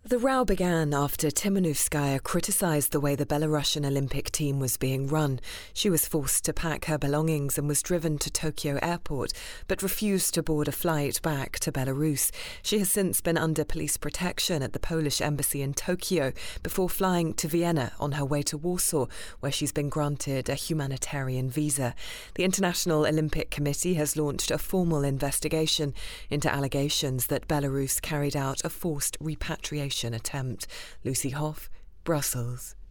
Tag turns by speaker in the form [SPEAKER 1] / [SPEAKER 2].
[SPEAKER 1] The row began after Timanovskaya criticised the way the Belarusian Olympic team was being run. She was forced to pack her belongings and was driven to Tokyo airport, but refused to board a flight back to Belarus. She has since been under police protection at the Polish embassy in Tokyo before flying to Vienna on her way to Warsaw, where she's been granted a humanitarian visa. The International Olympic Committee has launched a formal investigation into allegations that Belarus carried out a forced repatriation attempt. Lucy Hoff, Brussels.